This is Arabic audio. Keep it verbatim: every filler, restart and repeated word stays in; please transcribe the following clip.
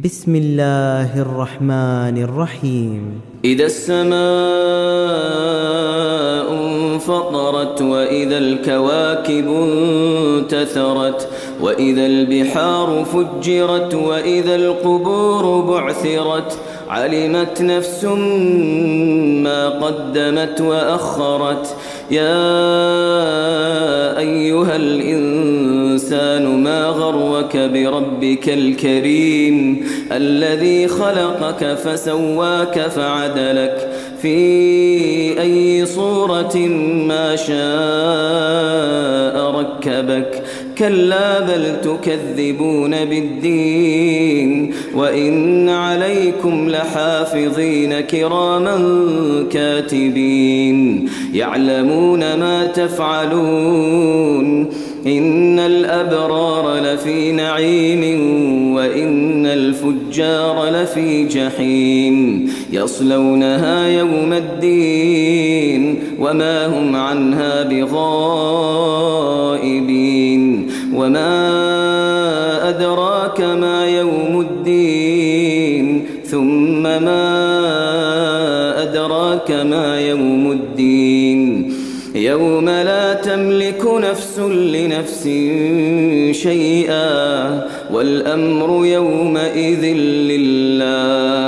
بسم الله الرحمن الرحيم. إذا السماء انفطرت وإذا الكواكب انتثرت وإذا البحار فجرت وإذا القبور بعثرت علمت نفس ما قدمت وأخرت. يا أيها الإنسان ما غرك بربك الكريم الذي خلقك فسواك فعدلك في أي صورة ما شاء ركبك. كلا بل تكذبون بالدين وإن عليكم لحافظين كراما كاتبين يعلمون ما تفعلون. إن الأبرار لفي نعيم وإن الفجار لفي جحيم يصلونها يوم الدين وما هم عنها بغائبين. وما أدراك ما يوم الدين ثم ما أدراك ما يوم الدين يوم لا تملك نفس لنفس شيئا والأمر يومئذ لله.